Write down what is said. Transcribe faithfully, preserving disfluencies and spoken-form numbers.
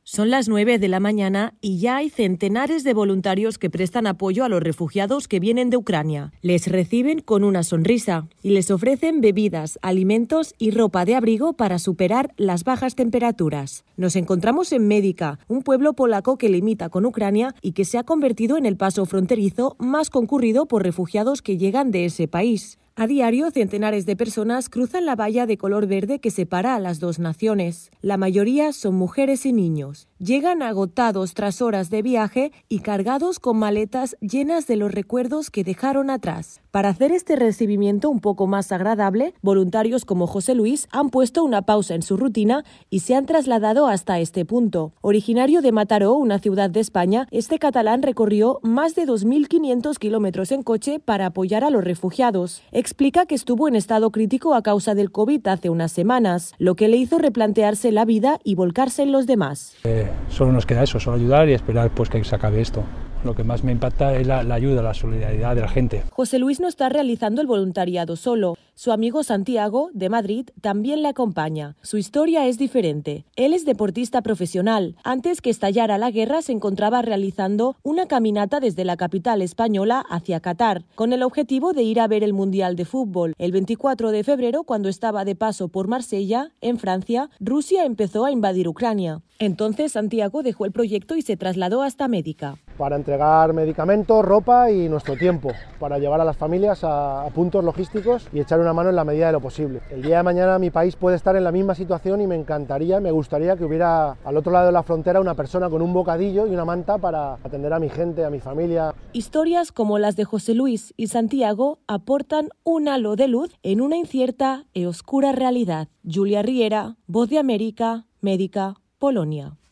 Son las nueve de la mañana y ya hay centenares de voluntarios que prestan apoyo a los refugiados que vienen de Ucrania. Les reciben con una sonrisa y les ofrecen bebidas, alimentos y ropa de abrigo para superar las bajas temperaturas. Nos encontramos en Medica, un pueblo polaco que limita con Ucrania y que se ha convertido en el paso fronterizo más concurrido por refugiados que llegan de ese país. A diario, centenares de personas cruzan la valla de color verde que separa a las dos naciones. La mayoría son mujeres y niños. Llegan agotados tras horas de viaje y cargados con maletas llenas de los recuerdos que dejaron atrás. Para hacer este recibimiento un poco más agradable, voluntarios como José Luis han puesto una pausa en su rutina y se han trasladado hasta este punto. Originario de Mataró, una ciudad de España, este catalán recorrió más de dos mil quinientos kilómetros en coche para apoyar a los refugiados. Explica que estuvo en estado crítico a causa del COVID hace unas semanas, lo que le hizo replantearse la vida y volcarse en los demás. Eh, solo nos queda eso, solo ayudar y esperar pues, que se acabe esto. Lo que más me impacta es la, la ayuda, la solidaridad de la gente. José Luis no está realizando el voluntariado solo. Su amigo Santiago, de Madrid, también le acompaña. Su historia es diferente. Él es deportista profesional. Antes que estallara la guerra, se encontraba realizando una caminata desde la capital española hacia Qatar, con el objetivo de ir a ver el Mundial de Fútbol. El veinticuatro de febrero, cuando estaba de paso por Marsella, en Francia, Rusia empezó a invadir Ucrania. Entonces Santiago dejó el proyecto y se trasladó hasta Medica. Para entregar medicamentos, ropa y nuestro tiempo, para llevar a las familias a, a puntos logísticos y echar una mano en la medida de lo posible. El día de mañana mi país puede estar en la misma situación y me encantaría, me gustaría que hubiera al otro lado de la frontera una persona con un bocadillo y una manta para atender a mi gente, a mi familia. Historias como las de José Luis y Santiago aportan un halo de luz en una incierta y oscura realidad. Julia Riera, Voz de América, Medica, Polonia.